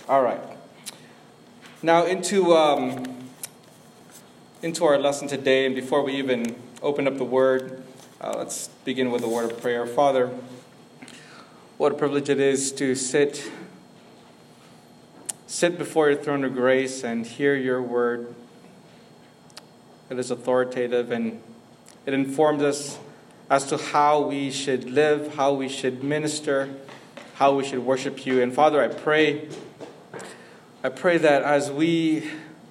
All right. Now into our lesson today, and before we even open up the Word, let's begin with a word of prayer. Father, what a privilege it is to sit before your throne of grace and hear your Word. It is authoritative and it informs us as to how we should live, how we should minister, how we should worship you. And Father, I pray that as we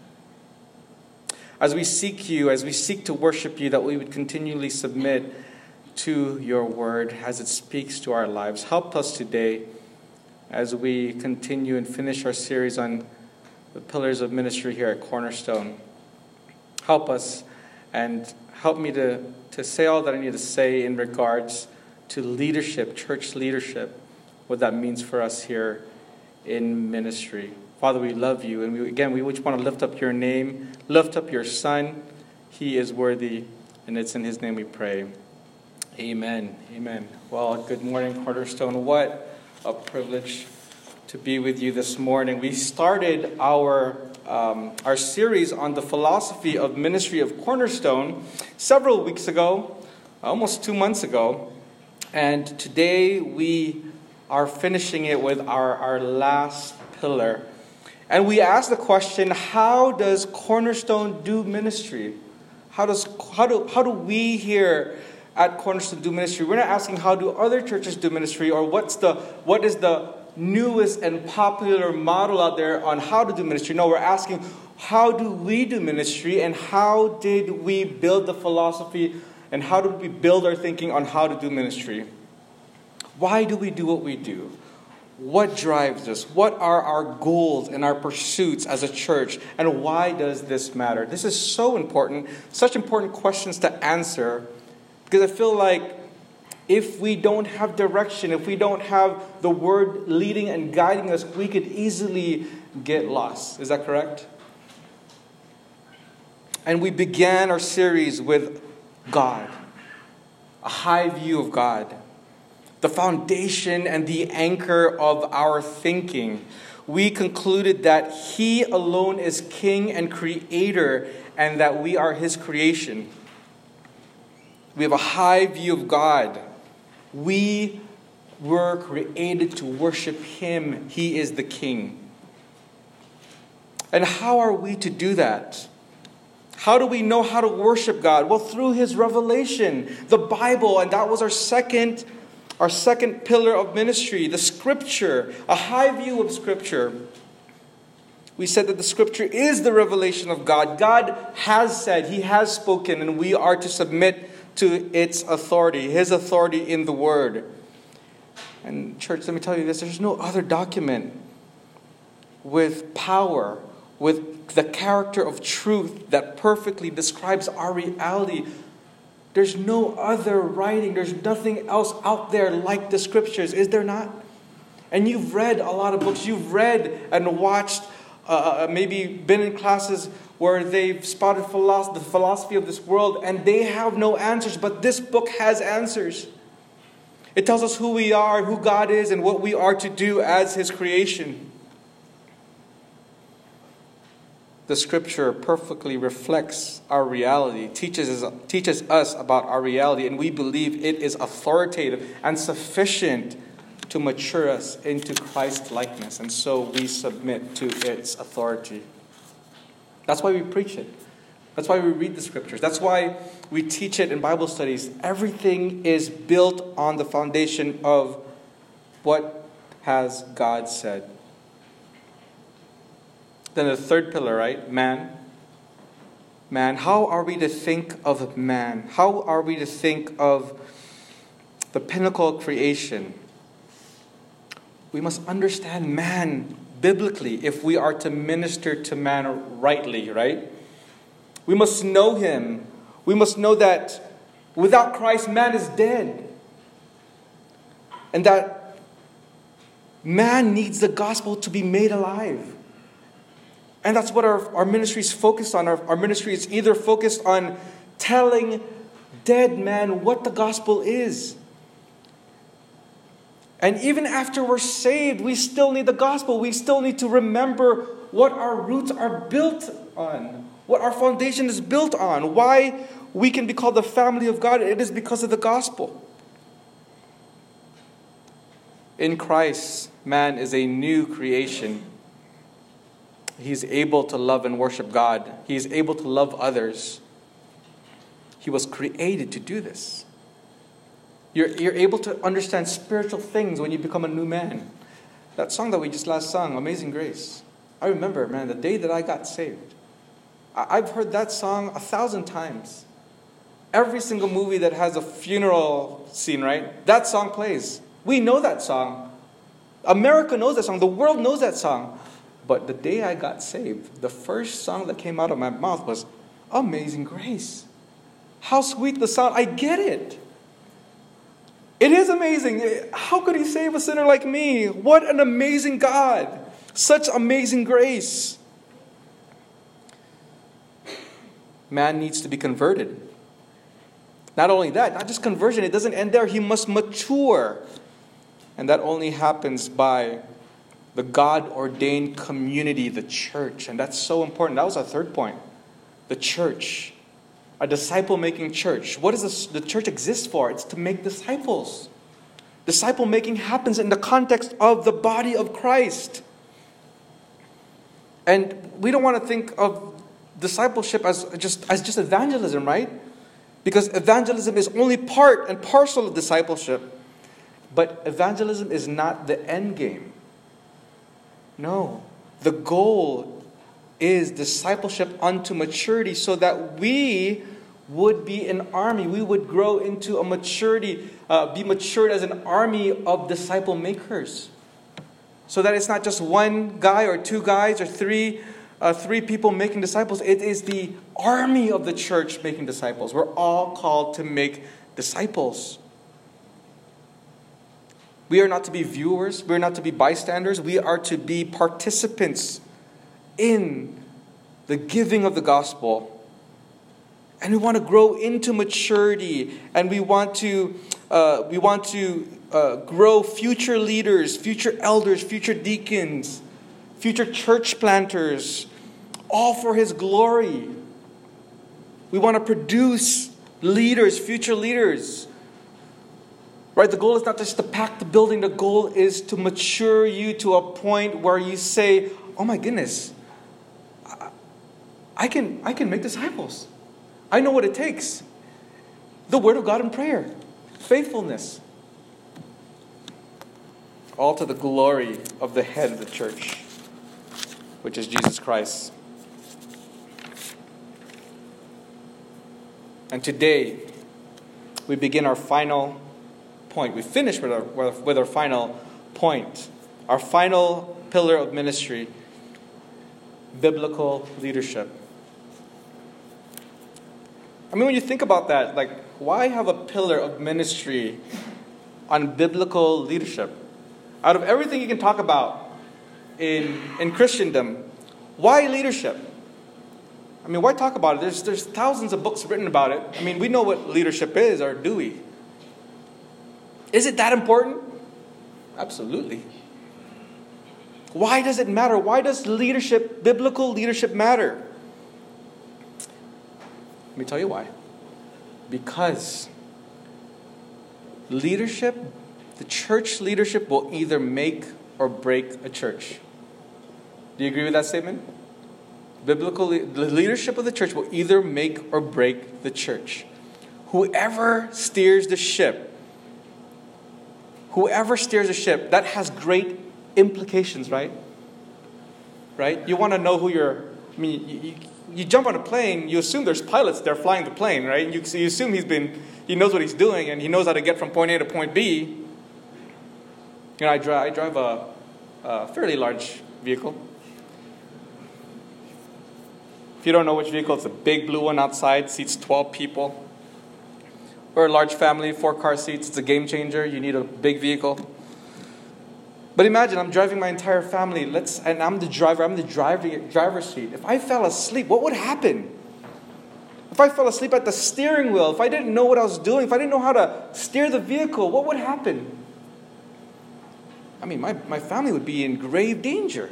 seek you, as we seek to worship you, that we would continually submit to your word as it speaks to our lives. Help us today as we continue and finish our series on the pillars of ministry here at Cornerstone. Help us and help me to say all that I need to say in regards to leadership, church leadership, what that means for us here in ministry. Father, we love you, and we just want to lift up your name, lift up your Son. He is worthy, and it's in his name we pray. Amen. Amen. Well, good morning, Cornerstone. What a privilege to be with you this morning. We started our series on the philosophy of ministry of Cornerstone several weeks ago, almost 2 months ago, and today we are finishing it with our last pillar. And we ask the question, how does Cornerstone do ministry? How do we here at Cornerstone do ministry? We're not asking how do other churches do ministry, or what is the newest and popular model out there on how to do ministry. No, we're asking, how do we do ministry, and how did we build the philosophy, and how did we build our thinking on how to do ministry? Why do we do what we do? What drives us? What are our goals and our pursuits as a church? And why does this matter? This is so important, such important questions to answer, because I feel like if we don't have direction, if we don't have the Word leading and guiding us, we could easily get lost. Is that correct? And we began our series with God, a high view of God, the foundation and the anchor of our thinking. We concluded that He alone is King and Creator, and that we are His creation. We have a high view of God. We were created to worship Him. He is the King. And how are we to do that? How do we know how to worship God? Well, through His revelation, the Bible, and that was our second pillar of ministry, the Scripture, a high view of Scripture. We said that the Scripture is the revelation of God. God has said, He has spoken, and we are to submit to its authority, His authority in the Word. And church, let me tell you this, there's no other document with power, with the character of truth that perfectly describes our reality. There's no other writing, there's nothing else out there like the Scriptures, is there not? And you've read a lot of books, you've read and watched, maybe been in classes where they've spotted the philosophy of this world, and they have no answers, but this book has answers. It tells us who we are, who God is, and what we are to do as His creation. The Scripture perfectly reflects our reality, teaches us about our reality, and we believe it is authoritative and sufficient to mature us into Christ likeness, and so we submit to its authority. That's why we preach it. That's why we read the Scriptures. That's why we teach it in Bible studies. Everything is built on the foundation of what has God said. Then the third pillar, right? Man. Man. How are we to think of man? How are we to think of the pinnacle of creation? We must understand man biblically if we are to minister to man rightly, right? We must know Him. We must know that without Christ, man is dead. And that man needs the gospel to be made alive. And that's what our ministry is focused on. Our ministry is either focused on telling dead man what the gospel is, And even after we're saved, we still need the gospel. We still need to remember what our roots are built on, what our foundation is built on, why we can be called the family of God. It is because of the gospel. In Christ, man is a new creation. He's able to love and worship God. He's able to love others. He was created to do this. You're able to understand spiritual things when you become a new man. That song that we just last sung, Amazing Grace. I remember, man, the day that I got saved. I've heard that song 1,000 times. Every single movie that has a funeral scene, right? That song plays. We know that song. America knows that song. The world knows that song. But the day I got saved, the first song that came out of my mouth was Amazing Grace. How sweet the sound. I get it. It is amazing. How could he save a sinner like me? What an amazing God. Such amazing grace. Man needs to be converted. Not only that, not just conversion, it doesn't end there. He must mature. And that only happens by the God-ordained community, the church. And that's so important. That was our third point. The church. A disciple-making church. What does the church exist for? It's to make disciples. Disciple-making happens in the context of the body of Christ. And we don't want to think of discipleship as just evangelism, right? Because evangelism is only part and parcel of discipleship. But evangelism is not the end game. No. The goal is discipleship unto maturity, so that we would be an army. We would grow into a maturity, be matured as an army of disciple makers. So that it's not just one guy or two guys or three people making disciples. It is the army of the church making disciples. We're all called to make disciples. We are not to be viewers. We are not to be bystanders. We are to be participants in the giving of the gospel. And we want to grow into maturity. And we want to grow future leaders, future elders, future deacons, future church planters, all for His glory. We want to produce leaders, future leaders. Right? The goal is not just to pack the building. The goal is to mature you to a point where you say, oh my goodness, I can make disciples. I know what it takes. The Word of God and prayer. Faithfulness. All to the glory of the head of the church, which is Jesus Christ. And today, we begin our final point. We finish with our final point. Our final pillar of ministry. Biblical leadership. I mean, when you think about that, like, why have a pillar of ministry on biblical leadership? Out of everything you can talk about in Christendom, why leadership? I mean, why talk about it? There's thousands of books written about it. I mean, we know what leadership is, or do we? Is it that important? Absolutely. Why does it matter? Why does leadership, biblical leadership, matter? Let me tell you why. Because leadership, the church leadership, will either make or break a church. Do you agree with that statement? The leadership of the church will either make or break the church. Whoever steers the ship, that has great implications, right? Right? You want to know who you jump on a plane, you assume there's pilots there flying the plane, right? You assume he knows what he's doing and he knows how to get from point A to point B. You know, I drive a fairly large vehicle. If you don't know which vehicle, it's a big blue one outside, seats 12 people. We're a large family, 4 car seats. It's a game changer. You need a big vehicle. But imagine I'm driving my entire family, and I'm the driver. I'm the driver's seat. If I fell asleep, what would happen? If I fell asleep at the steering wheel, if I didn't know what I was doing, if I didn't know how to steer the vehicle, what would happen? my family would be in grave danger.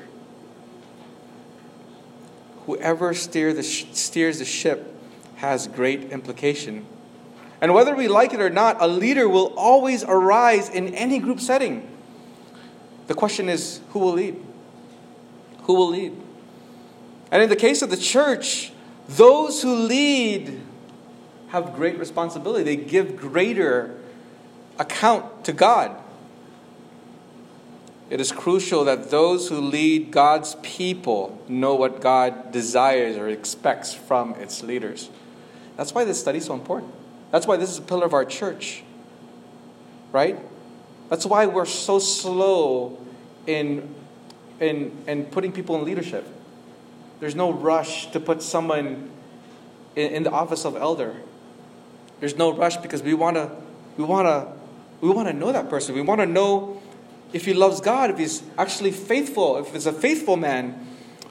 Whoever steers the ship has great implication. And whether we like it or not, a leader will always arise in any group setting. The question is, who will lead? Who will lead? And in the case of the church, those who lead have great responsibility. They give greater account to God. It is crucial that those who lead God's people know what God desires or expects from its leaders. That's why this study is so important. That's why this is a pillar of our church. Right? That's why we're so slow in putting people in leadership. There's no rush to put someone in the office of elder. There's no rush because we want to know that person. We want to know if he loves God, if he's actually faithful, if he's a faithful man.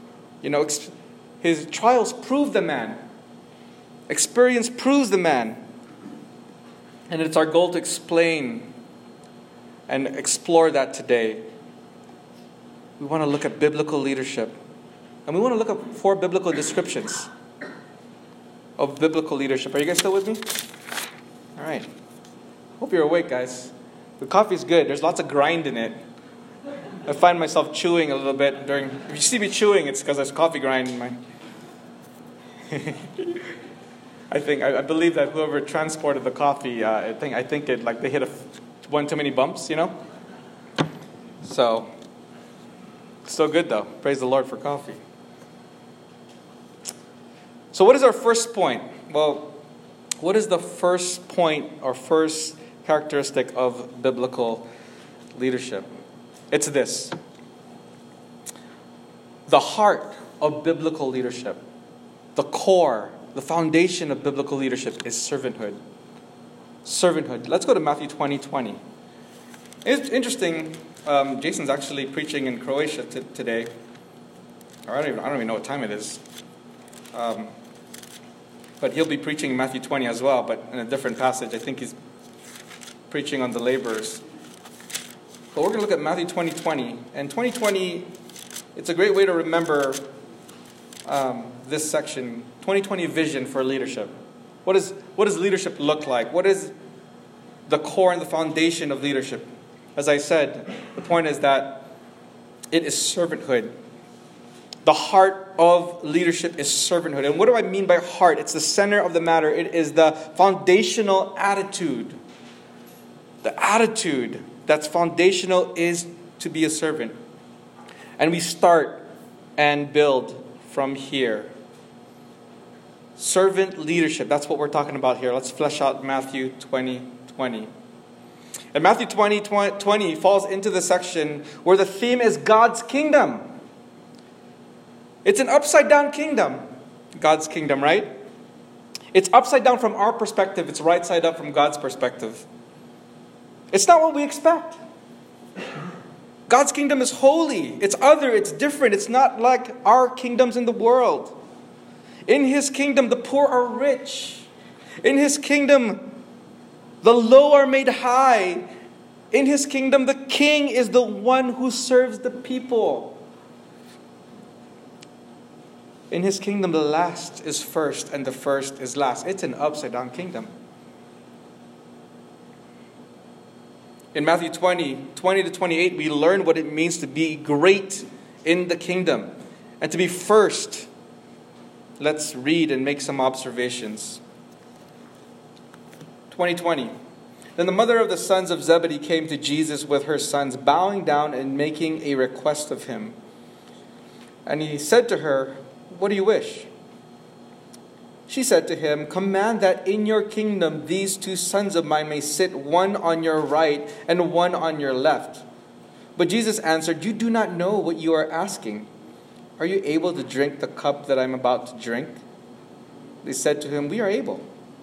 His trials prove the man. Experience proves the man. And it's our goal to explain and explore that today. We want to look at biblical leadership. And we want to look at 4 biblical descriptions of biblical leadership. Are you guys still with me? All right. Hope you're awake, guys. The coffee's good. There's lots of grind in it. I find myself chewing a little bit during... If you see me chewing, it's because there's coffee grind in my... I believe that whoever transported the coffee, I think it they hit one too many bumps, So, still good though. Praise the Lord for coffee. So what is our first point? Well, what is the first point or first characteristic of biblical leadership? It's this. The heart of biblical leadership, the core, the foundation of biblical leadership is servanthood. Servanthood. Let's go to Matthew 20:20. It's interesting. Jason's actually preaching in Croatia today. I don't even know what time it is. But he'll be preaching Matthew 20 as well, but in a different passage. I think he's preaching on the laborers. But we're going to look at Matthew 20:20. And 20:20, it's a great way to remember this section. 2020 vision for leadership. What does leadership look like? What is the core and the foundation of leadership? As I said, the point is that it is servanthood. The heart of leadership is servanthood. And what do I mean by heart? It's the center of the matter. It is the foundational attitude. The attitude that's foundational is to be a servant. And we start and build from here. Servant leadership, that's what we're talking about here. Let's flesh out Matthew 20:20. And Matthew 20:20 falls into the section where the theme is God's kingdom. It's an upside down kingdom. God's kingdom, right? It's upside down from our perspective. It's right side up from God's perspective. It's not what we expect. God's kingdom is holy. It's other. It's different. It's not like our kingdoms in the world. In His kingdom, the poor are rich. In His kingdom, the low are made high. In His kingdom, the king is the one who serves the people. In His kingdom, the last is first and the first is last. It's an upside down kingdom. In Matthew 20:20-28, we learn what it means to be great in the kingdom and to be first. Let's read and make some observations. 20:20. Then the mother of the sons of Zebedee came to Jesus with her sons, bowing down and making a request of Him. And He said to her, "What do you wish?" She said to Him, "Command that in your kingdom these 2 sons of mine may sit, one on your right and one on your left." But Jesus answered, "You do not know what you are asking. Are you able to drink the cup that I am about to drink?" They said to Him, "We are able."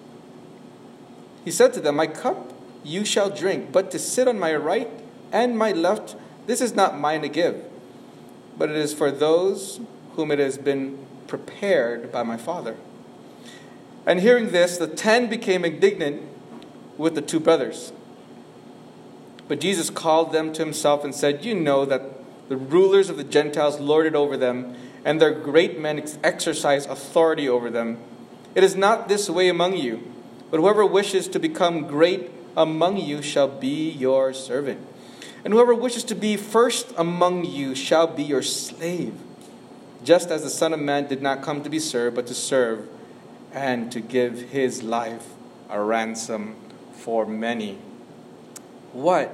He said to them, "My cup you shall drink, but to sit on my right and my left, this is not mine to give, but it is for those whom it has been prepared by my Father." And hearing this, the 10 became indignant with the 2 brothers. But Jesus called them to himself and said, "You know that the rulers of the Gentiles lord it over them, and their great men exercise authority over them. It is not this way among you, but whoever wishes to become great among you shall be your servant. And whoever wishes to be first among you shall be your slave. Just as the Son of Man did not come to be served, but to serve, and to give his life a ransom for many." What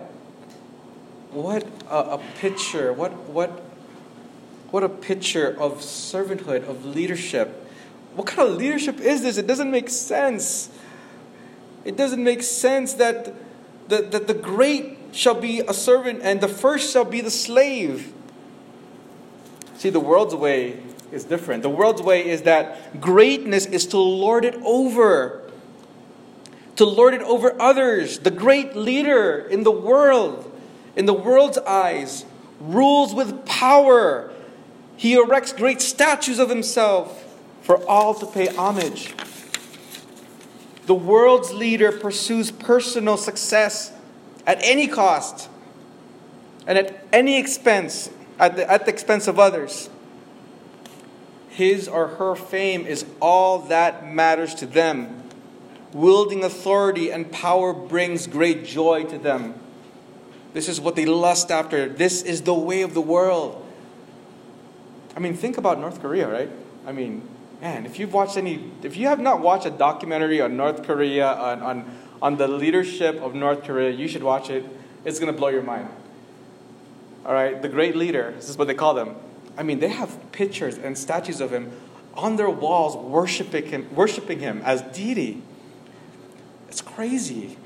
a picture! What a picture of servanthood, of leadership. What kind of leadership is this? It doesn't make sense. It doesn't make sense that the great shall be a servant and the first shall be the slave. See, the world's way is different. The world's way is that greatness is to lord it over. To lord it over others. The great leader in the world's eyes, rules with power. He erects great statues of himself for all to pay homage. The world's leader pursues personal success at any cost and at any expense, at the expense of others. His or her fame is all that matters to them. Wielding authority and power brings great joy to them. This is what they lust after. This is the way of the world. I mean, think about North Korea, right? I mean, man, if you have not watched a documentary on North Korea, on the leadership of North Korea, you should watch it. It's going to blow your mind. All right, the great leader, this is what they call them. I mean, they have pictures and statues of him on their walls, worshiping him as deity. It's crazy.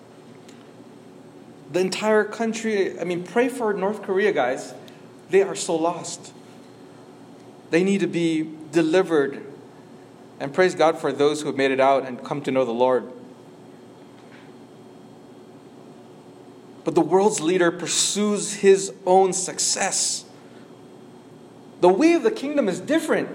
The entire country, I mean, pray for North Korea, guys. They are so lost. They need to be delivered. And praise God for those who have made it out and come to know the Lord. But the world's leader pursues his own success. The way of the kingdom is different.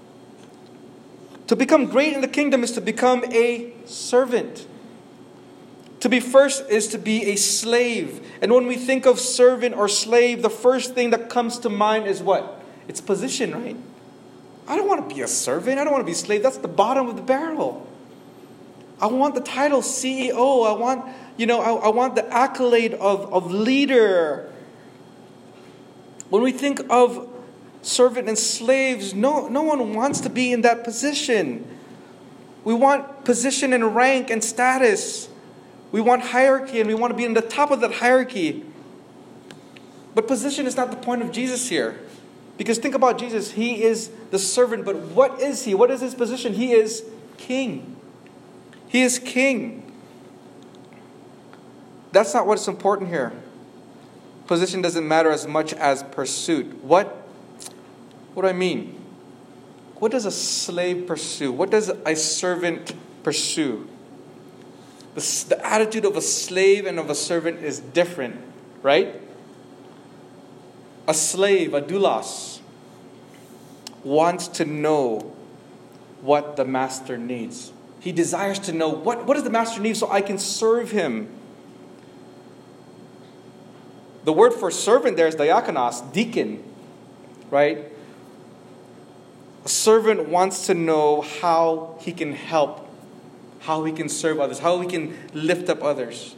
To become great in the kingdom is to become a servant. To be first is to be a slave. And when we think of servant or slave, the first thing that comes to mind is what? It's position, right? I don't want to be a servant. I don't want to be a slave. That's the bottom of the barrel. I want the title CEO. I want the accolade of leader. When we think of servant and slaves, no one wants to be in that position. We want position and rank and status. We want hierarchy and we want to be in the top of that hierarchy. But position is not the point of Jesus here. Because think about Jesus. He is the servant, but what is he? What is his position? He is king. He is king. That's not what's important here. Position doesn't matter as much as pursuit. What do I mean? What does a slave pursue? What does a servant pursue? The attitude of a slave and of a servant is different, right? A slave, a doulos, wants to know what the master needs. He desires to know what does the master need so I can serve him. The word for servant there is diakonos, deacon, right? A servant wants to know how he can help, how he can serve others, how he can lift up others.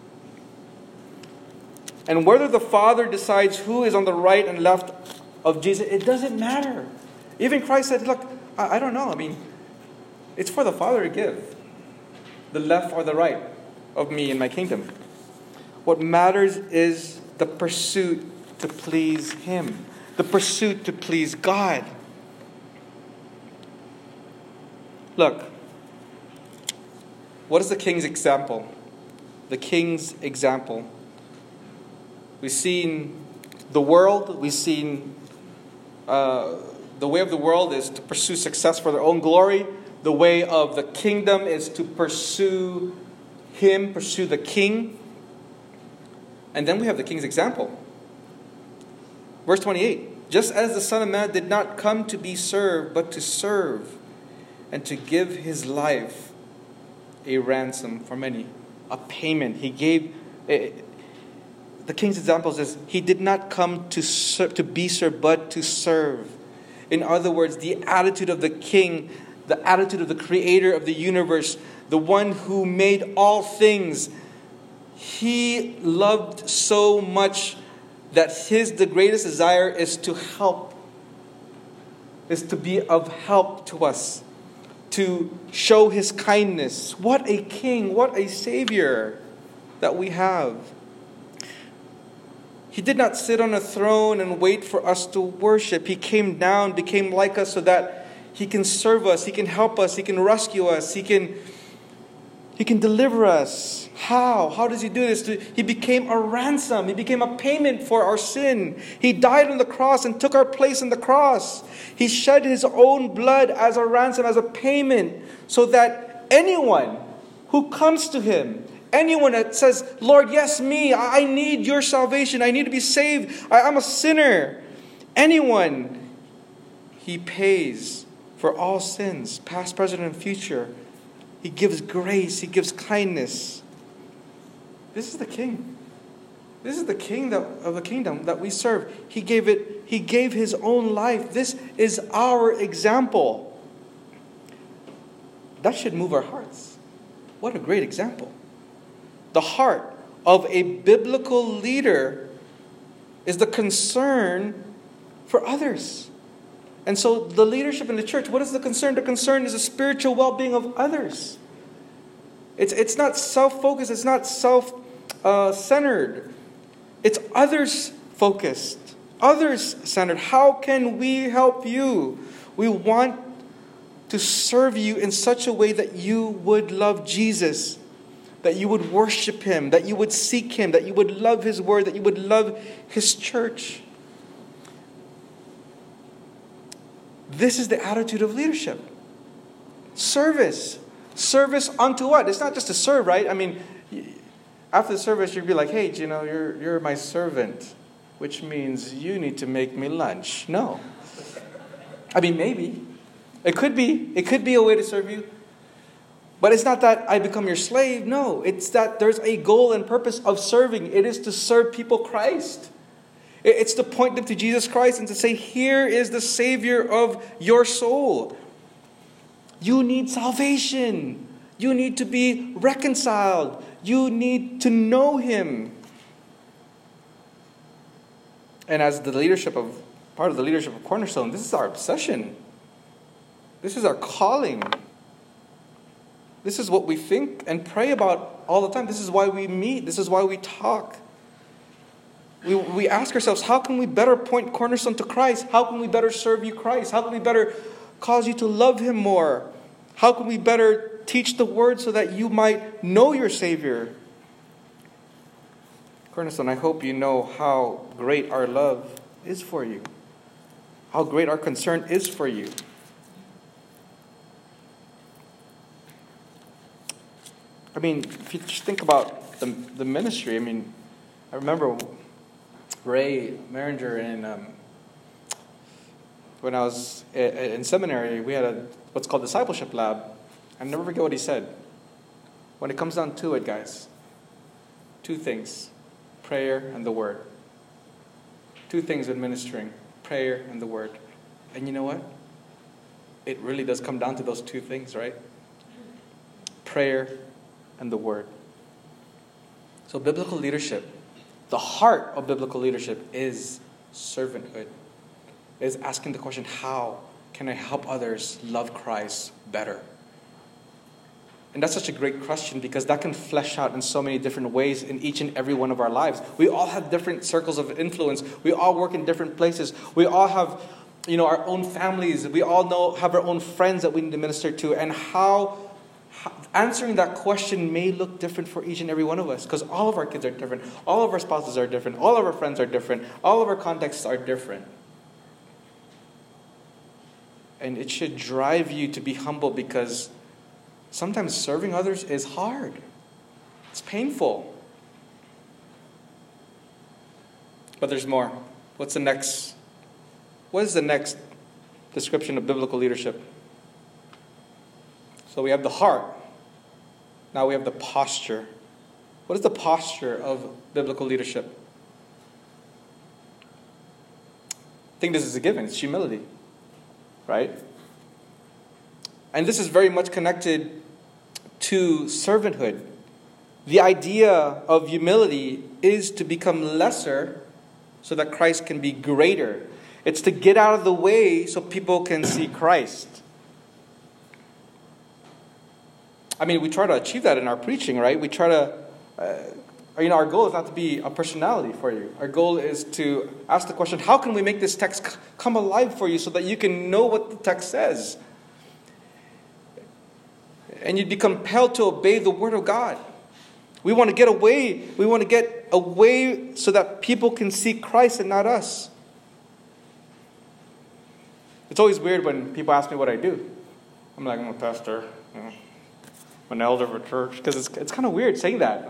And whether the Father decides who is on the right and left of Jesus, it doesn't matter. Even Christ said, look, I don't know. I mean, it's for the Father to give the left or the right of me in my kingdom. What matters is the pursuit to please him, the pursuit to please God. Look, what is the king's example? The king's example. We've seen the world. We've seen the way of the world is to pursue success for their own glory. The way of the kingdom is to pursue him, pursue the king. And then we have the king's example. Verse 28. Just as the Son of Man did not come to be served, but to serve, and to give his life a ransom for many. A payment. He gave... the king's examples is he did not come to be served, but to serve. In other words, the attitude of the king, the attitude of the creator of the universe, the one who made all things, he loved so much that the greatest desire is to help, is to be of help to us, to show his kindness. What a king, what a savior that we have. He did not sit on a throne and wait for us to worship. He came down, became like us so that he can serve us, he can help us, he can rescue us, he can deliver us. How? How does he do this? He became a ransom. He became a payment for our sin. He died on the cross and took our place on the cross. He shed his own blood as a ransom, as a payment, so that anyone who comes to him, anyone that says, Lord, yes, me, I need your salvation. I need to be saved. I'm a sinner. Anyone, he pays for all sins, past, present, and future. He gives grace. He gives kindness. This is the king. This is the king of the kingdom that we serve. He gave his own life. This is our example. That should move our hearts. What a great example. The heart of a biblical leader is the concern for others. And so the leadership in the church, what is the concern? The concern is the spiritual well-being of others. It's not self-focused. It's not self-centered. It's others-focused, others-centered. How can we help you? We want to serve you in such a way that you would love Jesus, that you would worship him, that you would seek him, that you would love his word, that you would love his church. This is the attitude of leadership. Service. Service unto what? It's not just to serve, right? I mean, after the service, you'd be like, hey, you're my servant, which means you need to make me lunch. No. I mean, maybe. It could be a way to serve you. But it's not that I become your slave. No, it's that there's a goal and purpose of serving. It is to serve people Christ. It's to point them to Jesus Christ and to say, here is the Savior of your soul. You need salvation. You need to be reconciled. You need to know him. And as part of the leadership of Cornerstone, this is our obsession. This is our calling. This is what we think and pray about all the time. This is why we meet. This is why we talk. We ask ourselves, how can we better point Cornerstone to Christ? How can we better serve you, Christ? How can we better cause you to love him more? How can we better teach the word so that you might know your Savior? Cornerstone, I hope you know how great our love is for you. How great our concern is for you. I mean, if you just think about the ministry, I mean, I remember Ray Maringer and when I was in seminary, we had what's called discipleship lab. I never forget what he said. When it comes down to it, guys, two things, prayer and the word. Two things in ministering, prayer and the word. And you know what? It really does come down to those two things, right? Prayer and the word. So biblical leadership, the heart of biblical leadership is servanthood. It is asking the question, how can I help others love Christ better? And that's such a great question because that can flesh out in so many different ways in each and every one of our lives. We all have different circles of influence. We all work in different places. We all have, our own families. We all have our own friends that we need to minister to. And how answering that question may look different for each and every one of us because all of our kids are different. All of our spouses are different. All of our friends are different. All of our contexts are different. And it should drive you to be humble because sometimes serving others is hard. It's painful. But there's more. What is the next description of biblical leadership? So we have the heart. Now we have the posture. What is the posture of biblical leadership? think this is a given. It's humility, right? And this is very much connected to servanthood. The idea of humility is to become lesser so that Christ can be greater. It's to get out of the way so people can see Christ. I mean, we try to achieve that in our preaching, right? We try to, our goal is not to be a personality for you. Our goal is to ask the question, how can we make this text come alive for you so that you can know what the text says? And you'd be compelled to obey the Word of God. We want to get away. We want to get away so that people can see Christ and not us. It's always weird when people ask me what I do. I'm like, I'm a pastor. I'm an elder of a church. Because it's kind of weird saying that.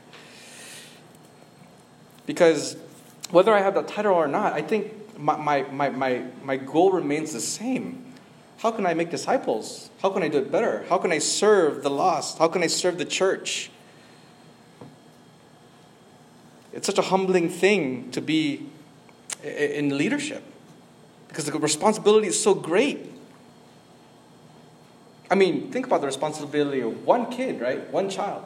Because whether I have that title or not, I think my goal remains the same. How can I make disciples? How can I do it better? How can I serve the lost? How can I serve the church? It's such a humbling thing to be in leadership because the responsibility is so great. I mean, think about the responsibility of one kid, right? One child.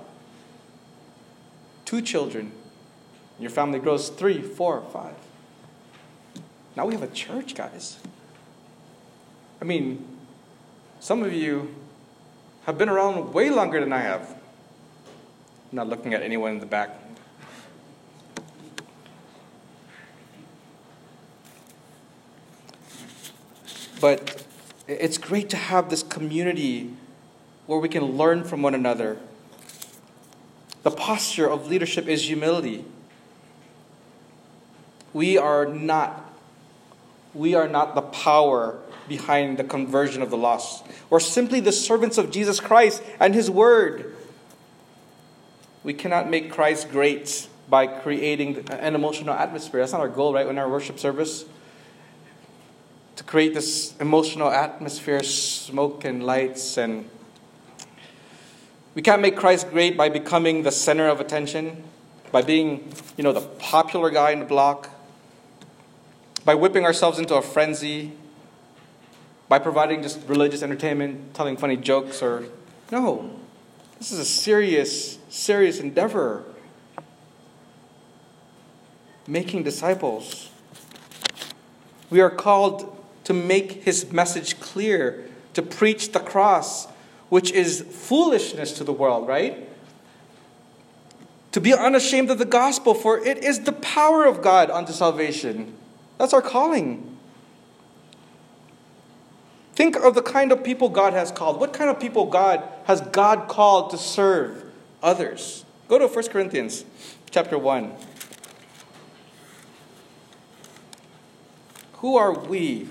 2 children. Your family grows 3, 4, 5. Now we have a church, guys. I mean, some of you have been around way longer than I have. I'm not looking at anyone in the back. But it's great to have this community where we can learn from one another. The posture of leadership is humility. We are not the power behind the conversion of the lost. We're simply the servants of Jesus Christ and His Word. We cannot make Christ great by creating an emotional atmosphere. That's not our goal, right, in our worship service. To create this emotional atmosphere, smoke and lights. And we can't make Christ great by becoming the center of attention, by being, the popular guy in the block, by whipping ourselves into a frenzy, by providing just religious entertainment, telling funny jokes, no. This is a serious endeavor. Making disciples. We are called to make His message clear, to preach the cross, which is foolishness to the world, right? To be unashamed of the gospel, for it is the power of God unto salvation. That's our calling. Think of the kind of people God has called. What kind of people has God called to serve others? Go to 1 Corinthians chapter 1. Who are we?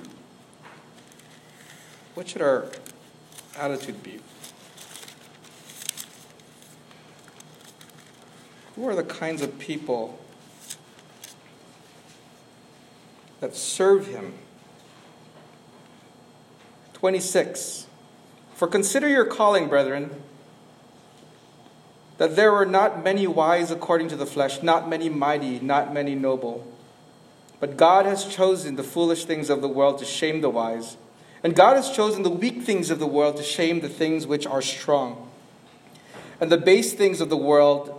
What should our attitude be? Who are the kinds of people that serve Him? 26. For consider your calling, brethren, that there were not many wise according to the flesh, not many mighty, not many noble. But God has chosen the foolish things of the world to shame the wise. And God has chosen the weak things of the world to shame the things which are strong. And the base things of the world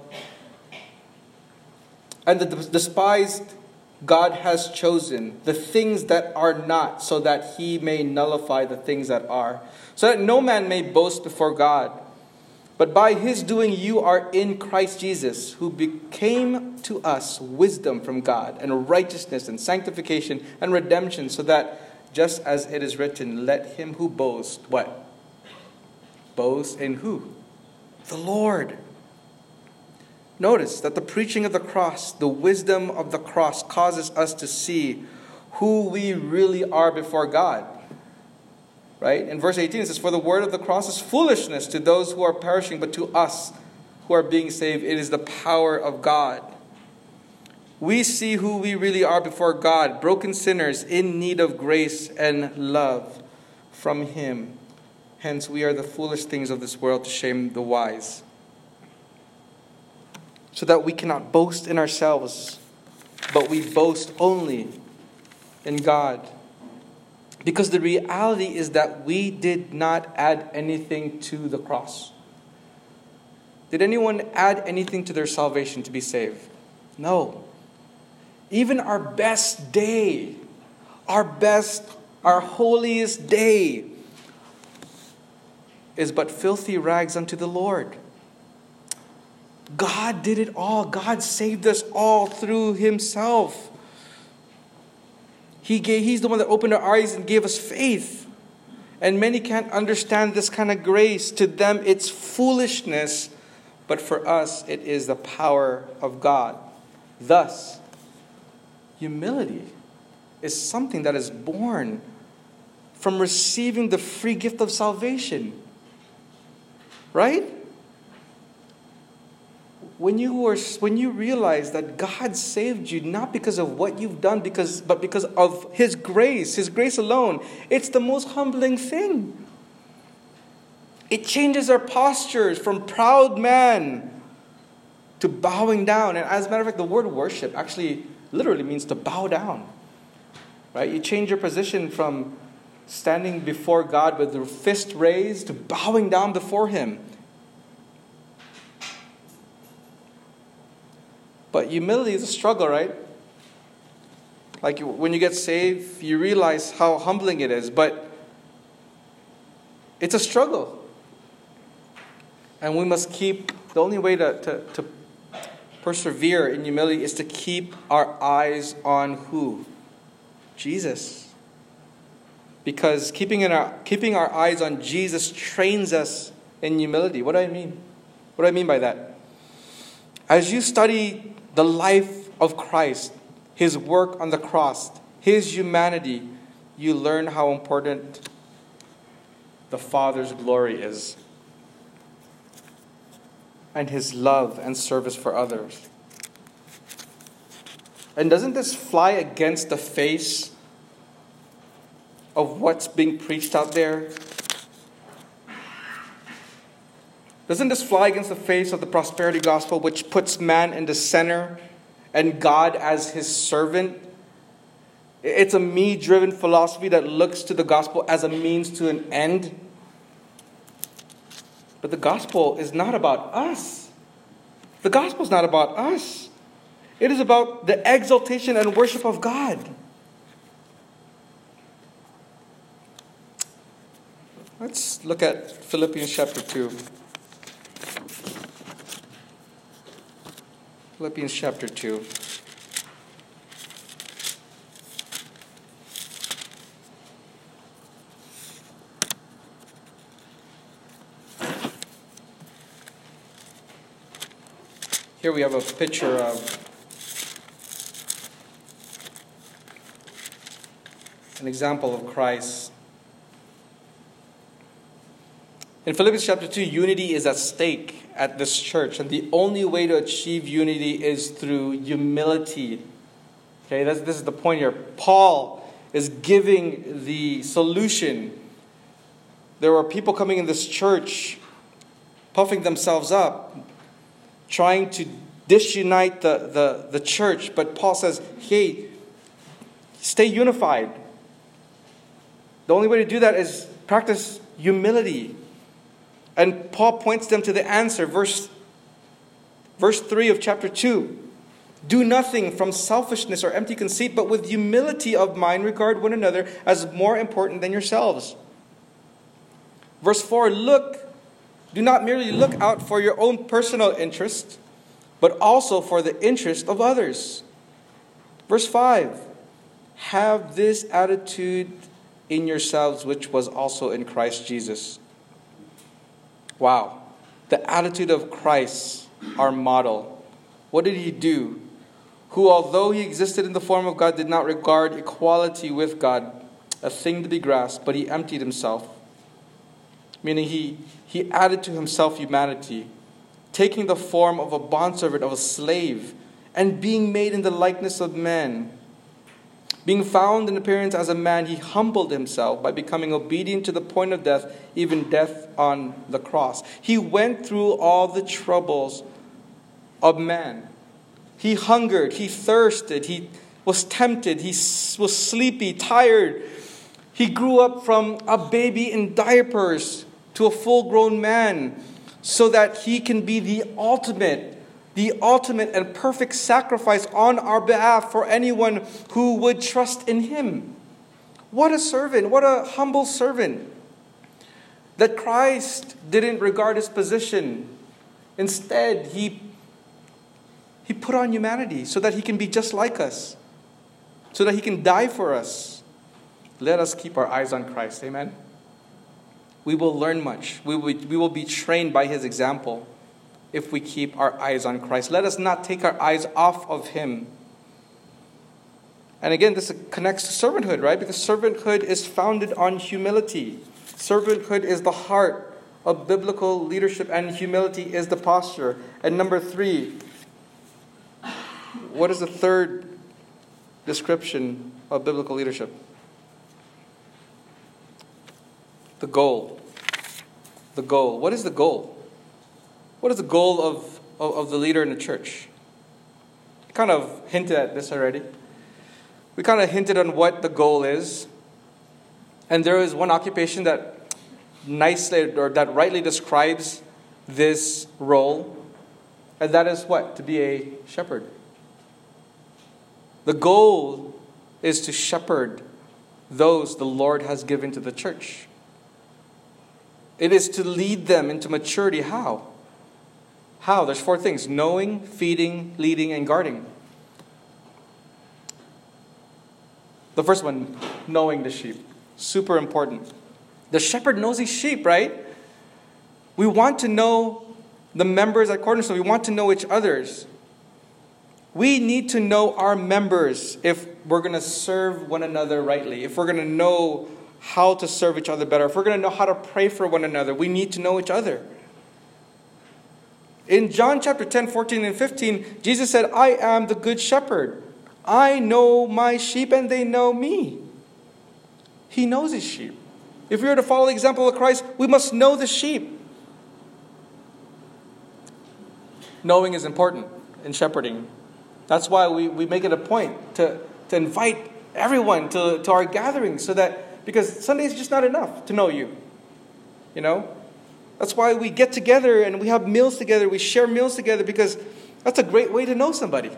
and the despised God has chosen, the things that are not, so that He may nullify the things that are, so that no man may boast before God. But by His doing you are in Christ Jesus, who became to us wisdom from God, and righteousness, and sanctification, and redemption, so that, just as it is written, let him who boasts, what? Boast in who? The Lord. Notice that the preaching of the cross, the wisdom of the cross, causes us to see who we really are before God. Right? In verse 18 it says, for the word of the cross is foolishness to those who are perishing, but to us who are being saved, it is the power of God. We see who we really are before God, broken sinners in need of grace and love from Him. Hence we are the foolish things of this world to shame the wise. So that we cannot boast in ourselves, but we boast only in God. Because the reality is that we did not add anything to the cross. Did anyone add anything to their salvation to be saved? No. Even our best day, our holiest day is but filthy rags unto the Lord. God did it all. God saved us all through Himself. He's the one that opened our eyes and gave us faith. And many can't understand this kind of grace. To them, it's foolishness. But for us, it is the power of God. Thus, humility is something that is born from receiving the free gift of salvation. Right? When you realize that God saved you not because of what you've done, but because of His grace alone, it's the most humbling thing. It changes our postures from proud man to bowing down. And as a matter of fact, the word worship actually literally means to bow down. Right? You change your position from standing before God with the fist raised to bowing down before Him. But humility is a struggle, right? Like when you get saved, you realize how humbling it is. But it's a struggle. And we must the only way to persevere in humility is to keep our eyes on who? Jesus. Because keeping our eyes on Jesus trains us in humility. What do I mean? What do I mean by that? As you study the life of Christ, His work on the cross, His humanity, you learn how important the Father's glory is. And His love and service for others. And doesn't this fly against the face of what's being preached out there? Doesn't this fly against the face of the prosperity gospel, which puts man in the center and God as His servant? It's a me-driven philosophy that looks to the gospel as a means to an end. But the gospel is not about us. The gospel is not about us. It is about the exaltation and worship of God. Let's look at Philippians chapter 2. Philippians chapter 2. Here we have a picture of an example of Christ. In Philippians chapter 2, unity is at stake at this church. And the only way to achieve unity is through humility. Okay, this is the point here. Paul is giving the solution. There were people coming in this church, puffing themselves up, trying to disunite the church. But Paul says, hey, stay unified. The only way to do that is practice humility. And Paul points them to the answer. Verse 3 of chapter 2. Do nothing from selfishness or empty conceit, but with humility of mind regard one another as more important than yourselves. Verse 4. Do not merely look out for your own personal interest, but also for the interest of others. Verse 5. Have this attitude in yourselves, which was also in Christ Jesus. Wow. The attitude of Christ, our model. What did He do? Who, although He existed in the form of God, did not regard equality with God a thing to be grasped, but He emptied Himself. Meaning He added to Himself humanity, taking the form of a bondservant, of a slave, and being made in the likeness of men. Being found in appearance as a man, He humbled Himself by becoming obedient to the point of death, even death on the cross. He went through all the troubles of man. He hungered, He thirsted, He was tempted. He was sleepy, tired. He grew up from a baby in diapers to a full-grown man so that he can be the ultimate and perfect sacrifice on our behalf for anyone who would trust in him. What a servant, what a humble servant. That Christ didn't regard his position. Instead, he put on humanity so that he can be just like us, so that he can die for us. Let us keep our eyes on Christ. Amen. We will learn much. We will be trained by his example if we keep our eyes on Christ. Let us not take our eyes off of him. And again, this connects to servanthood, right? Because servanthood is founded on humility. Servanthood is the heart of biblical leadership, and humility is the posture. And number 3, what is the third description of biblical leadership? The goal. The goal. What is the goal? What is the goal of the leader in the church? I kind of hinted at this already. We kind of hinted on what the goal is. And there is one occupation that nicely or that rightly describes this role. And that is what? To be a shepherd. The goal is to shepherd those the Lord has given to the church. It is to lead them into maturity. How? How? There's 4 things: knowing, feeding, leading, and guarding. The first one, knowing the sheep. Super important. The shepherd knows his sheep, right? We want to know the members at Cornerstone. We want to know each other's. We need to know our members if we're going to serve one another rightly. If we're going to know how to serve each other better. If we're going to know how to pray for one another, we need to know each other. In John chapter 10, 14 and 15, Jesus said, I am the good shepherd. I know my sheep and they know me. He knows his sheep. If we are to follow the example of Christ, we must know the sheep. Knowing is important in shepherding. That's why we make it a point to invite everyone to our gatherings, because Sunday is just not enough to know you. You know? That's why we get together and we have meals together, we share meals together, because that's a great way to know somebody.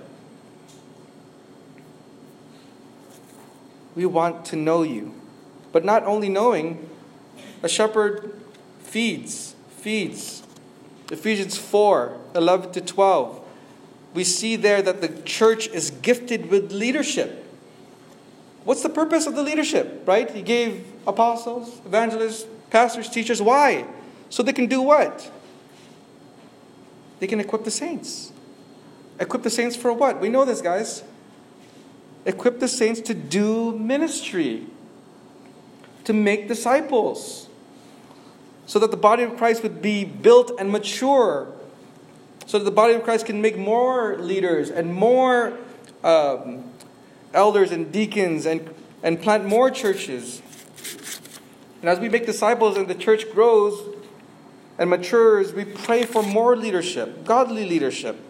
We want to know you. But not only knowing, a shepherd feeds. Ephesians 4, 11 to 12. We see there that the church is gifted with leadership. What's the purpose of the leadership, right? He gave apostles, evangelists, pastors, teachers. Why? So they can do what? They can equip the saints. Equip the saints for what? We know this, guys. Equip the saints to do ministry. To make disciples. So that the body of Christ would be built and mature. So that the body of Christ can make more leaders and more elders and deacons and plant more churches. And as we make disciples and the church grows and matures, we pray for more leadership, godly leadership.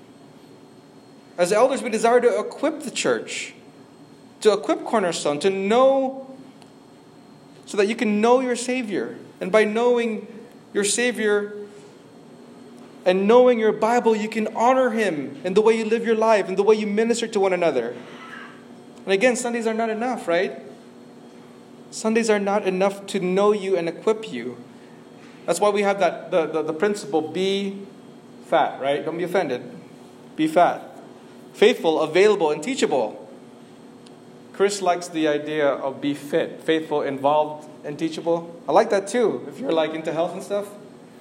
As elders, we desire to equip the church, to equip Cornerstone, to know, so that you can know your Savior. And by knowing your Savior and knowing your Bible, you can honor Him in the way you live your life, in the way you minister to one another. And again, Sundays are not enough, right? Sundays are not enough to know you and equip you. That's why we have the principle, be fat, right? Don't be offended. Be fat. Faithful, available, and teachable. Chris likes the idea of be fit, faithful, involved, and teachable. I like that too, if you're like into health and stuff.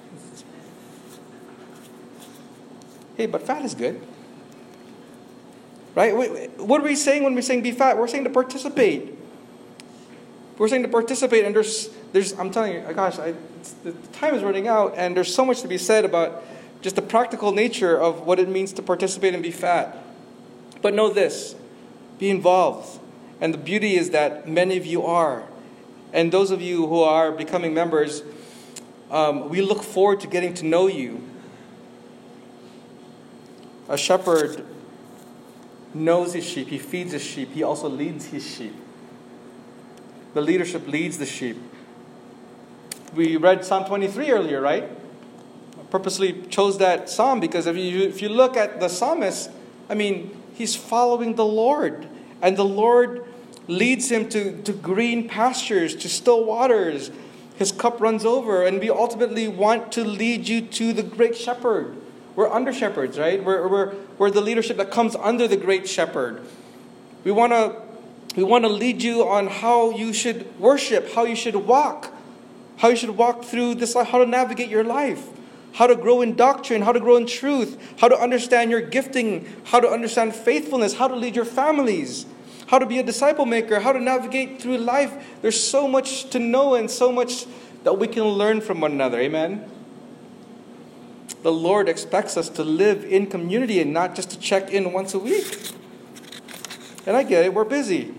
Hey, but fat is good. Right? What are we saying when we're saying be fat? We're saying to participate. We're saying to participate, and there's I'm telling you, gosh, the time is running out, and there's so much to be said about just the practical nature of what it means to participate and be fat. But know this, be involved. And the beauty is that many of you are. And those of you who are becoming members, we look forward to getting to know you. A shepherd knows his sheep. He feeds his sheep. He also leads his sheep. The leadership leads the sheep. We read Psalm 23 earlier, right? I purposely chose that psalm because if you look at the psalmist, he's following the Lord. And the Lord leads him to green pastures, to still waters. His cup runs over. And we ultimately want to lead you to the great shepherd. We're under shepherds, right? We're the leadership that comes under the great shepherd. We want to lead you on how you should worship, how you should walk through this life, how to navigate your life, how to grow in doctrine, how to grow in truth, how to understand your gifting, how to understand faithfulness, how to lead your families, how to be a disciple maker, how to navigate through life. There's so much to know and so much that we can learn from one another. Amen? The Lord expects us to live in community and not just to check in once a week. And I get it, we're busy.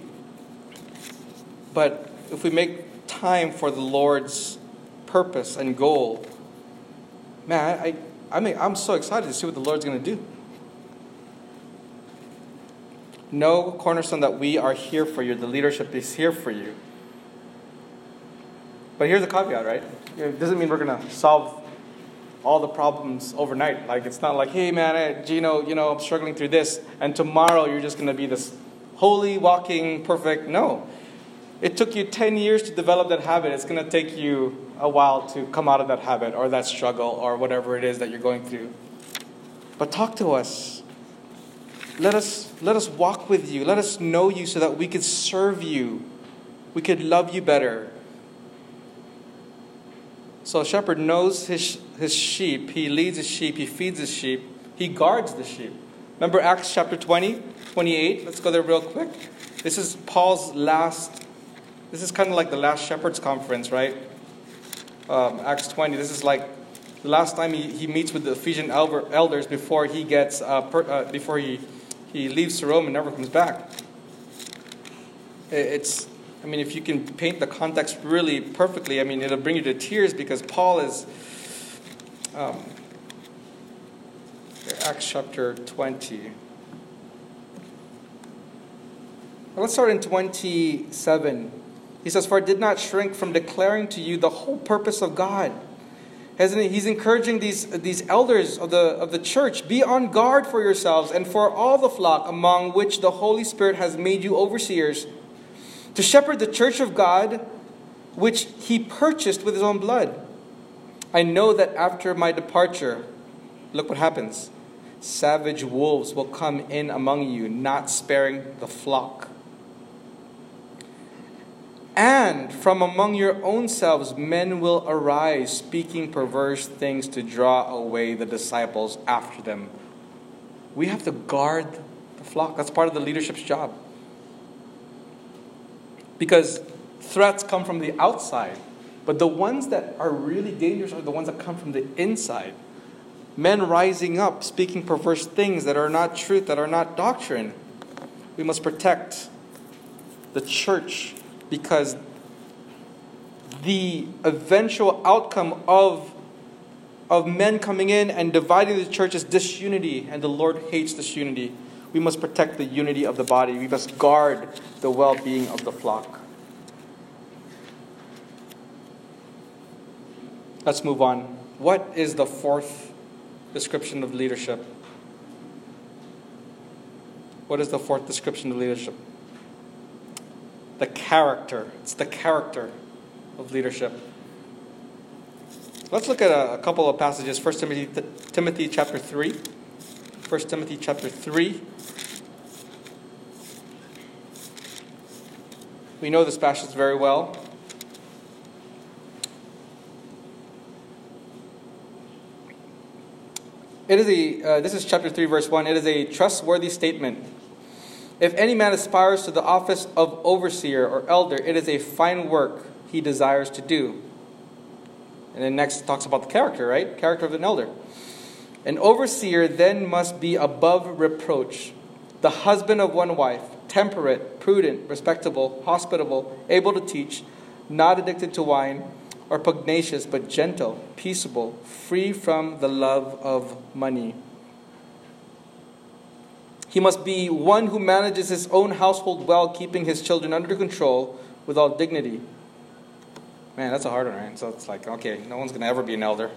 But if we make time for the Lord's purpose and goal, man, I'm so excited to see what the Lord's going to do. Know, Cornerstone, that we are here for you. The leadership is here for you. But here's a caveat, right? It doesn't mean we're going to solve all the problems overnight. Like, it's not like, hey, man, Gino, I'm struggling through this, and tomorrow you're just going to be this holy, walking, perfect. No. It took you 10 years to develop that habit. It's going to take you a while to come out of that habit or that struggle or whatever it is that you're going through. But talk to us. Let us walk with you. Let us know you so that we could serve you. We could love you better. So a shepherd knows his sheep. He leads his sheep. He feeds his sheep. He guards the sheep. Remember Acts chapter 20, 28? Let's go there real quick. This is Paul's last. This is kind of like the last shepherds conference, right? Acts 20. This is like the last time he meets with the Ephesian elders before he gets before he leaves to Rome and never comes back. If you can paint the context really perfectly, it'll bring you to tears because Paul is Acts chapter 20. Well, let's start in 27. He says, "For I did not shrink from declaring to you the whole purpose of God." He's encouraging these elders of the church, "Be on guard for yourselves and for all the flock among which the Holy Spirit has made you overseers, to shepherd the church of God, which he purchased with his own blood. I know that after my departure," look what happens, "savage wolves will come in among you, not sparing the flock. And from among your own selves men will arise, speaking perverse things to draw away the disciples after them." We have to guard the flock. That's part of the leadership's job. Because threats come from the outside. But the ones that are really dangerous are the ones that come from the inside. Men rising up, speaking perverse things that are not truth, that are not doctrine. We must protect the church, because the eventual outcome of men coming in and dividing the church is disunity, and the Lord hates disunity. We must protect the unity of the body. We must guard the well-being of the flock. Let's move on. What is the fourth description of leadership? What is the fourth description of leadership? The character. It's the character of leadership. Let's look at a couple of passages. 1 Timothy chapter 3. 1 Timothy chapter 3. We know this passage very well. This is chapter 3, verse 1. It is a trustworthy statement. "If any man aspires to the office of overseer or elder, it is a fine work he desires to do." And then next it talks about the character, right? Character of an elder. "An overseer then must be above reproach, the husband of one wife, temperate, prudent, respectable, hospitable, able to teach, not addicted to wine or pugnacious, but gentle, peaceable, free from the love of money." He must be one who manages his own household well, keeping his children under control with all dignity. Man, that's a hard one, right? So it's like, okay, no one's going to ever be an elder.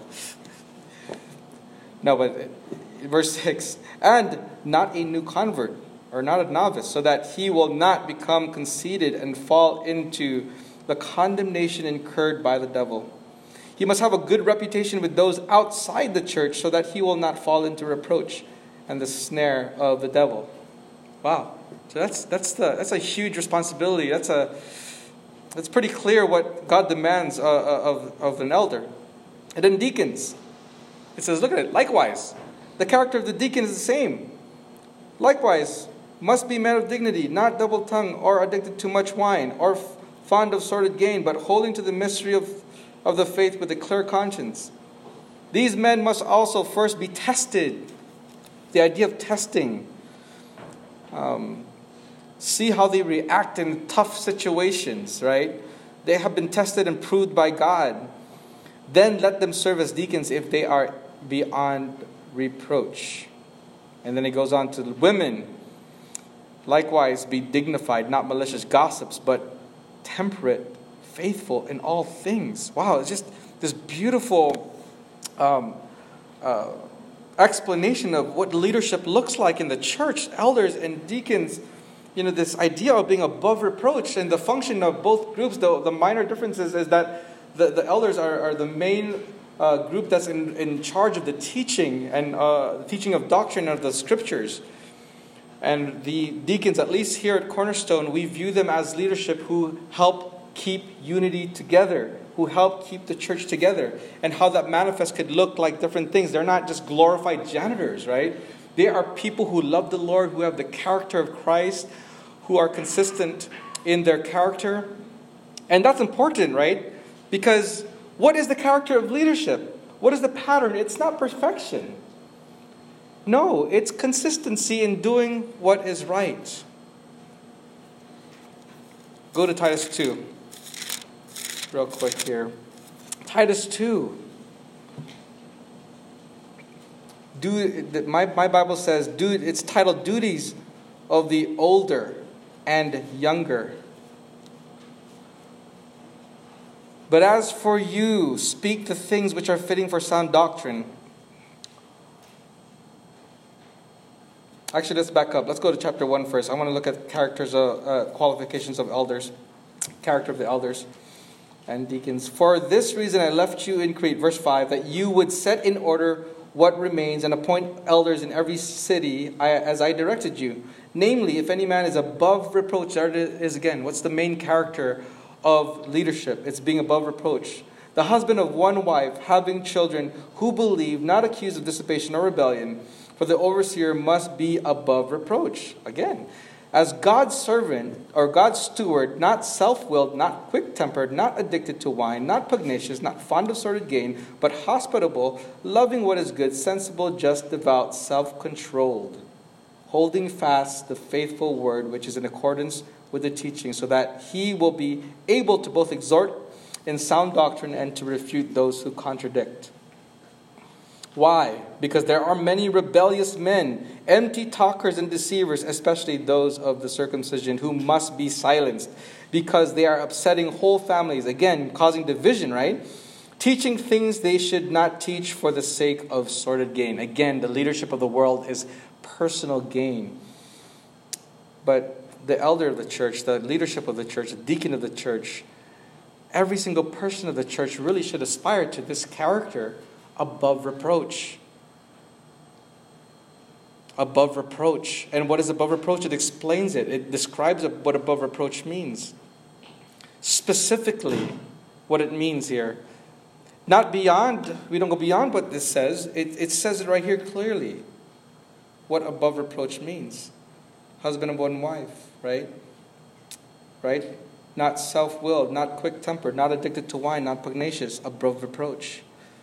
No, but verse 6, and not a new convert, or not a novice, so that he will not become conceited and fall into the condemnation incurred by the devil. He must have a good reputation with those outside the church, so that he will not fall into reproach and the snare of the devil. Wow. So that's a huge responsibility. That's pretty clear what God demands of an elder. And then deacons. It says, look at it. Likewise, the character of the deacon is the same. Likewise, must be men of dignity, not double-tongued or addicted to much wine, or fond of sordid gain, but holding to the mystery of the faith with a clear conscience. These men must also first be tested. The idea of testing. See how they react in tough situations, right? They have been tested and proved by God. Then let them serve as deacons if they are beyond reproach. And then it goes on to the women. Likewise, be dignified, not malicious gossips, but temperate, faithful in all things. Wow, it's just this beautiful explanation of what leadership looks like in the church. Elders and deacons, this idea of being above reproach, and the function of both groups, the minor differences is that the elders are the main group that's in charge of the teaching and the teaching of doctrine of the scriptures. And the deacons, at least here at Cornerstone, we view them as leadership who help keep unity together, who help keep the church together. And how that manifests could look like different things. They're not just glorified janitors, right? They are people who love the Lord, who have the character of Christ, who are consistent in their character. And that's important, right? Because what is the character of leadership? What is the pattern? It's not perfection. No, it's consistency in doing what is right. Go to Titus 2. Real quick here. Titus 2. My Bible says, it's titled Duties of the Older and Younger. But as for you, speak the things which are fitting for sound doctrine. Actually, let's back up. Let's go to chapter 1 first. I want to look at qualifications of elders. Character of the elders and deacons. For this reason I left you in Crete, verse 5, that you would set in order what remains and appoint elders in every city as I directed you. Namely, if any man is above reproach, there it is again. What's the main character of leadership? It's being above reproach. The husband of one wife, having children who believe, not accused of dissipation or rebellion. For the overseer must be above reproach. Again, as God's servant or God's steward, not self-willed, not quick-tempered, not addicted to wine, not pugnacious, not fond of sordid gain, but hospitable, loving what is good, sensible, just, devout, self-controlled, holding fast the faithful word which is in accordance with the teaching, so that he will be able to both exhort in sound doctrine and to refute those who contradict. Why? Because there are many rebellious men, empty talkers and deceivers, especially those of the circumcision, who must be silenced because they are upsetting whole families, again, causing division, right? Teaching things they should not teach for the sake of sordid gain. Again, the leadership of the world is personal gain. But the elder of the church, the leadership of the church, the deacon of the church, every single person of the church really should aspire to this character. Above reproach. Above reproach. And what is above reproach? It explains it. It describes what above reproach means. Specifically, what it means here. Not beyond, we don't go beyond what this says. It says it right here clearly. What above reproach means. Husband of one wife, right? Right? Not self-willed, not quick-tempered, not addicted to wine, not pugnacious, above reproach.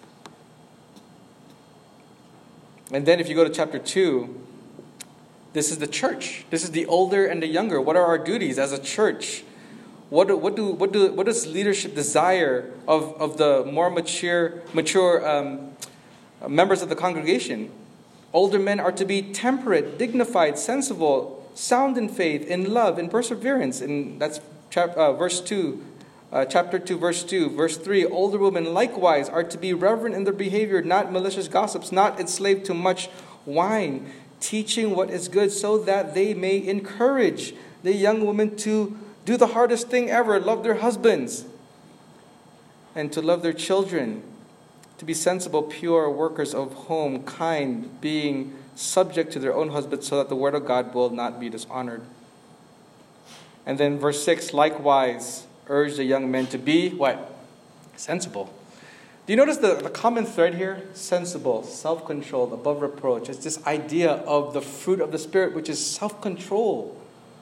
And then if you go to chapter 2, this is the church. This is the older and the younger. What are our duties as a church? What does leadership desire of the more mature members of the congregation? Older men are to be temperate, dignified, sensible, sound in faith, in love, in perseverance. And that's verse 2. Chapter 2, verse 2. Verse 3, older women likewise are to be reverent in their behavior, not malicious gossips, not enslaved to much wine, teaching what is good, so that they may encourage the young women to do the hardest thing ever, love their husbands, and to love their children, to be sensible, pure, workers of home, kind, being subject to their own husbands, so that the word of God will not be dishonored. And then verse 6, likewise, urge the young men to be, what? Sensible. Do you notice the common thread here? Sensible, self-controlled, above reproach. It's this idea of the fruit of the Spirit, which is self-control.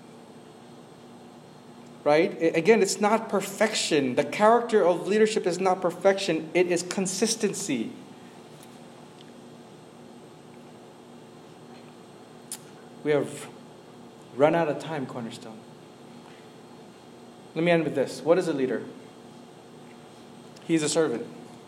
Right? Again, it's not perfection. The character of leadership is not perfection. It is consistency. We have run out of time, Cornerstone. Let me end with this. What is a leader? He's a servant.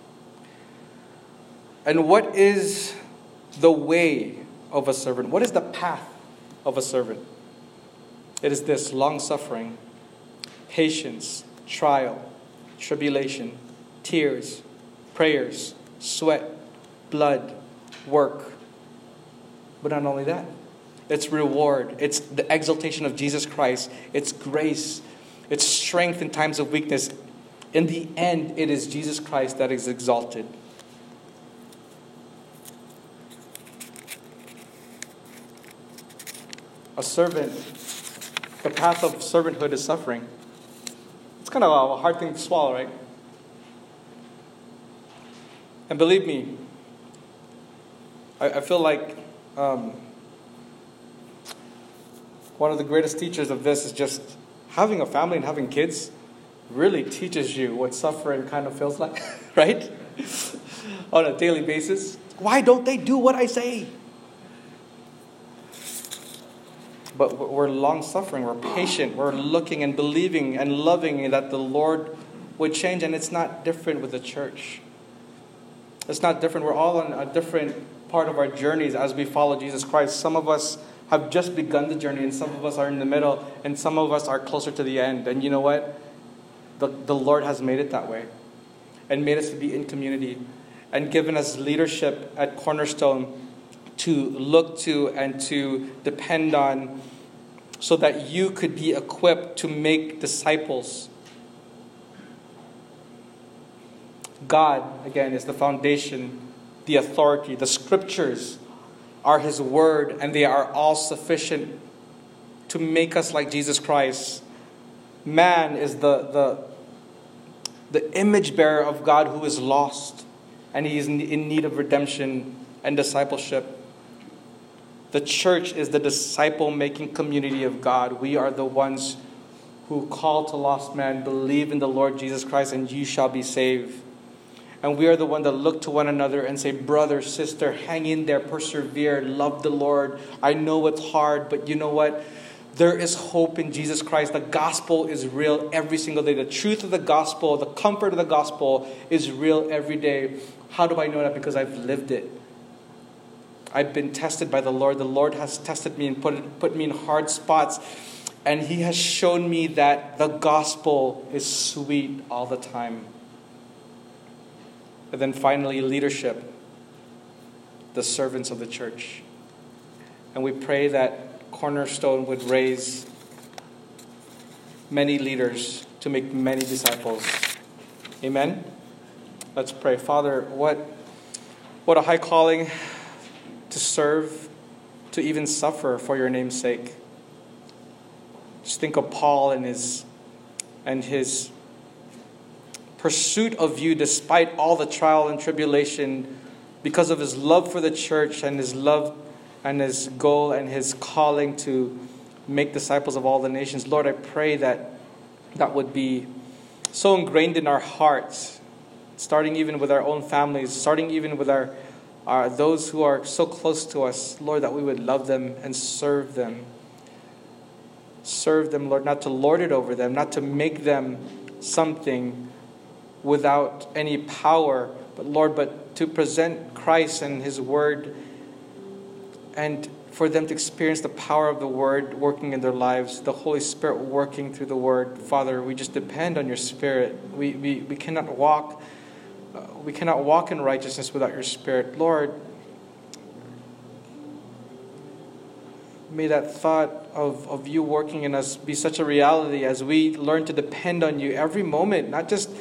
And what is the way of a servant? What is the path of a servant? It is this: long-suffering, patience, trial, tribulation, tears, prayers, sweat, blood, work. But not only that, it's reward. It's the exaltation of Jesus Christ. It's grace. It's strength in times of weakness. In the end, it is Jesus Christ that is exalted. A servant, the path of servanthood is suffering. It's kind of a hard thing to swallow, right? And believe me, I feel like one of the greatest teachers of this is just having a family and having kids really teaches you what suffering kind of feels like, right? On a daily basis. Why don't they do what I say? But we're long-suffering, we're patient, we're looking and believing and loving that the Lord would change. And it's not different with the church. It's not different. We're all on a different part of our journeys as we follow Jesus Christ. Some of us have just begun the journey, and some of us are in the middle, and some of us are closer to the end. And you know what? The Lord has made it that way, and made us to be in community, and given us leadership at Cornerstone to look to and to depend on, so that you could be equipped to make disciples. God, again, is the foundation, the authority. The scriptures are His word, and they are all sufficient to make us like Jesus Christ. Man is the image bearer of God who is lost, and he is in need of redemption and discipleship. The church is the disciple-making community of God. We are the ones who call to lost man, believe in the Lord Jesus Christ, and you shall be saved. And we are the one that look to one another and say, brother, sister, hang in there, persevere, love the Lord. I know it's hard, but you know what? There is hope in Jesus Christ. The gospel is real every single day. The truth of the gospel, the comfort of the gospel is real every day. How do I know that? Because I've lived it. I've been tested by the Lord. The Lord has tested me and put me in hard spots. And He has shown me that the gospel is sweet all the time. And then finally, leadership, the servants of the church. And we pray that Cornerstone would raise many leaders to make many disciples. Amen? Let's pray. Father, what a high calling to serve, to even suffer for your name's sake. Just think of Paul and his pursuit of you despite all the trial and tribulation, because of his love for the church and his love and his goal and his calling to make disciples of all the nations. Lord, I pray that would be so ingrained in our hearts, starting even with our own families, starting even with our those who are so close to us, Lord, that we would love them and serve them. Serve them, Lord, not to lord it over them, not to make them something without any power, but Lord, but to present Christ and His word and for them to experience the power of the Word working in their lives, the Holy Spirit working through the Word. Father, we just depend on your Spirit. We cannot walk in righteousness without your Spirit. Lord, may that thought of you working in us be such a reality as we learn to depend on you every moment, not just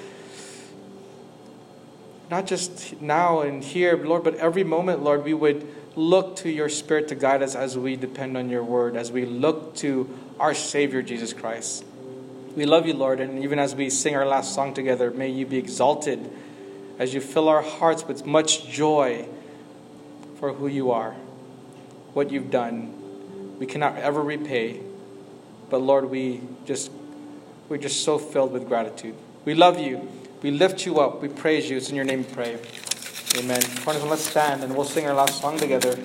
now and here, Lord, but every moment, Lord, we would look to your Spirit to guide us as we depend on your word, as we look to our Savior, Jesus Christ. We love you, Lord, and even as we sing our last song together, may you be exalted as you fill our hearts with much joy for who you are, what you've done. We cannot ever repay, but Lord, we're just so filled with gratitude. We love you. We lift you up. We praise you. It's in your name we pray. Amen. Cornerstone, let's stand and we'll sing our last song together.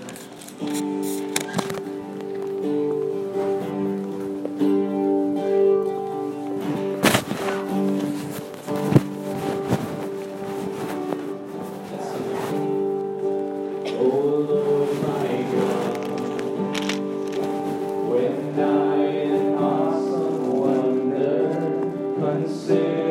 When I in awesome wonder consider